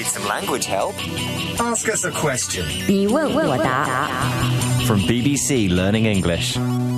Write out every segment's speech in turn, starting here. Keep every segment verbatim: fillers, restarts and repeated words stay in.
Need some language help? Ask us a question. 你问我答。 From B B C Learning English.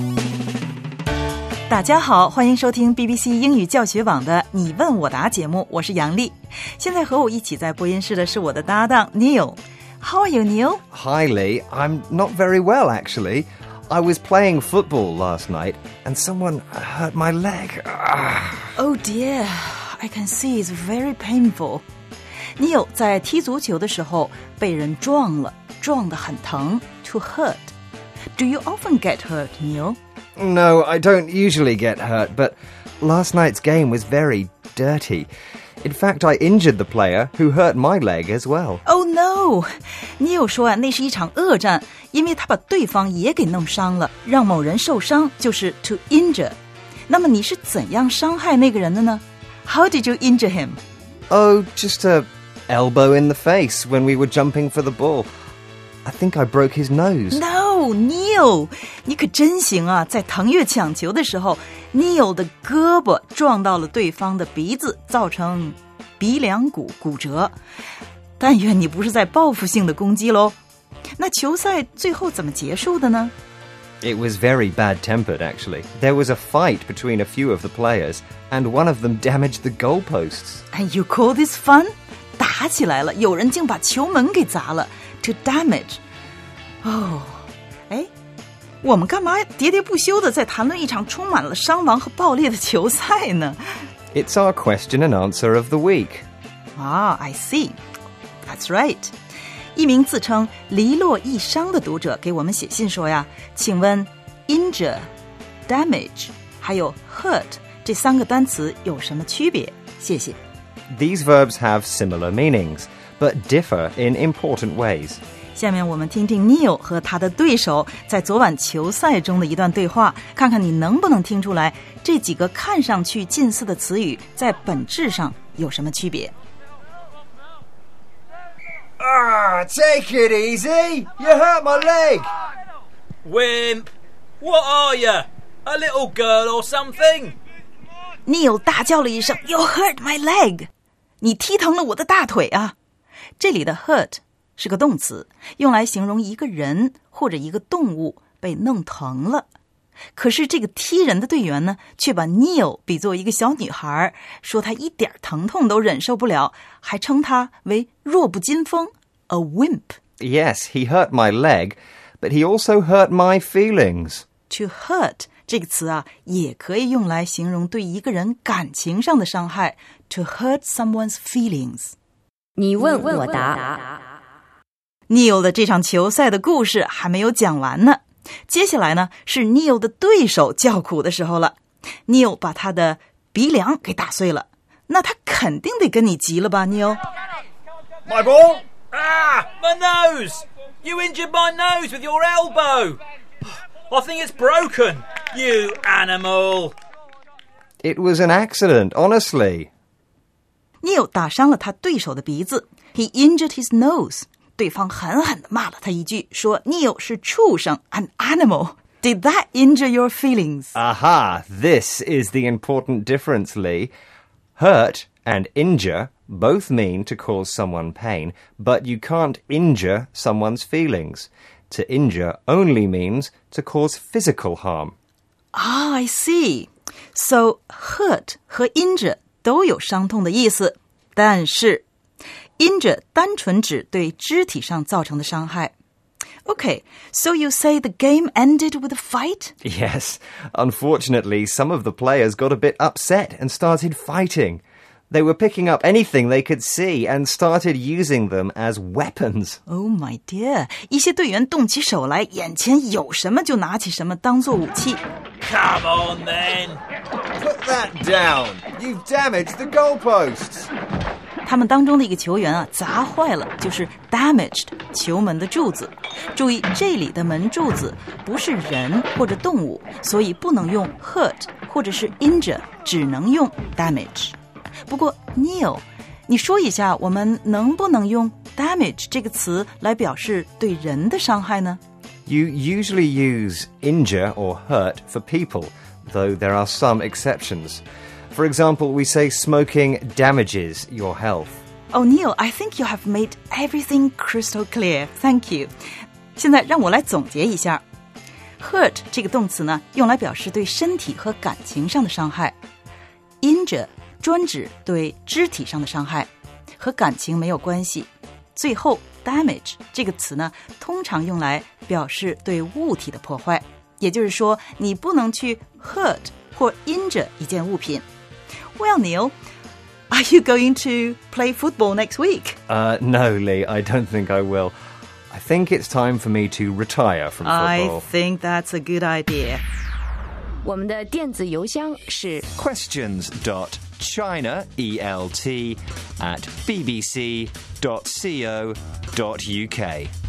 大家好，欢迎收听 B B C 英语教学网的你问我答节目，我是杨丽。现在和我一起在播音室的是我的搭档 Neil。How are you, Neil? Hi, Lee. I'm not very well, actually. I was playing football last night, and someone hurt my leg. Ah. Oh dear, I can see it's very painful. Neil 在踢足球的时候被人撞了，撞得很疼 to hurt. Do you often get hurt, Neil? No, I don't usually get hurt, but last night's game was very dirty. In fact, I injured the player who hurt my leg as well. Oh no! Neil 说啊，那是一场恶战，因为他把对方也给弄伤了，让某人受伤就是 to injure. 那么你是怎样伤害那个人的呢？ How did you injure him? Oh, just a elbow in the face when we were jumping for the ball. I think I broke his nose. No, Neil, 你可真行啊！在腾跃抢球的时候 Neil 的胳膊撞到了对方的鼻子，造成鼻梁骨骨折。但愿你不是在报复性的攻击咯。那球赛最后怎么结束的呢？ It was very bad-tempered, actually. There was a fight between a few of the players, and one of them damaged the goalposts. And you call this fun? 打起来了，有人竟把球门给砸了 to damage. 哦，哎，我们干嘛喋喋不休的在谈论一场充满了伤亡和爆裂的球赛呢？ It's our question and answer of the week. 啊 I see. That's right. 一名自称黎洛易伤的读者给我们写信说呀，请问 injure, damage 还有 hurt 这三个单词有什么区别？谢谢。 These verbs have similar meanings, but differ in important ways. 下面我们听听 Neil 和他的对手在昨晚球赛中的一段对话，看看你能不能听出来这几个看上去近似的词语在本质上有什么区别。 Ah, take it easy. You hurt my leg. Wimp, what are you? A little girl or something? Neil 大叫了一声 You hurt my leg. 你踢疼了我的大腿啊。这里的 hurt 是个动词，用来形容一个人或者一个动物被弄疼了。可是这个踢人的队员呢，却把 Neil 比作一个小女孩，说她一点疼痛都忍受不了，还称她为弱不禁风 a wimp. Yes, he hurt my leg, but he also hurt my feelings. To hurt 这个词啊，也可以用来形容对一个人感情上的伤害 to hurt someone's feelings. 你问我答。 Neil 的这场球赛的故事还没有讲完呢，接下来呢是 Neil 的对手叫苦的时候了。 Neil 把他的鼻梁给打碎了，那他肯定得跟你急了吧 Neil? My ball. Ah, my nose! You injured my nose with your elbow. I think it's broken, you animal. It was an accident, honestly. Neil 打伤了他对手的鼻子 He injured his nose. 对方狠狠地骂了他一句，说 Neil 是畜生 an animal. Did that injure your feelings? Aha, this is the important difference, Lee. Hurt and injure both mean to cause someone pain, but you can't injure someone's feelings. To injure only means to cause physical harm. Ah, I see. So, hurt 和 injure 都有伤痛的意思，但是 injure 单纯指对肢体上造成的伤害。Okay, so you say the game ended with a fight? Yes, unfortunately, some of the players got a bit upset and started fighting. They were picking up anything they could see and started using them as weapons. Oh my dear, 一些队员动起手来，眼前有什么就拿起什么当作武器。 Come on then. Put that down. You've damaged the goalposts. 他们当中的一个球员啊，砸坏了，就是 damaged 球门的柱子。注意，这里的门柱子不是人或者动物，所以不能用 hurt 或者是 injure， 只能用 damage。不过 Neil， 你说一下，我们能不能用 damage 这个词来表示对人的伤害呢？ You usually use injure or hurt for people, though there are some exceptions. For example, we say smoking damages your health. Oh, Neil, I think you have made everything crystal clear. Thank you. 现在让我来总结一下。Hurt 这个动词呢，用来表示对身体和感情上的伤害。Injure 专指对肢体上的伤害，和感情没有关系。最后 damage 这个词呢，通常用来表示对物体的破坏。也就是说，你不能去 hurt 或 injure 一件物品。Well, Neil, are you going to play football next week? Uh, no, Lee, I don't think I will. I think it's time for me to retire from football. I think that's a good idea. 我们的电子邮箱是 Questions dot China E L T at bbc dot co dot uk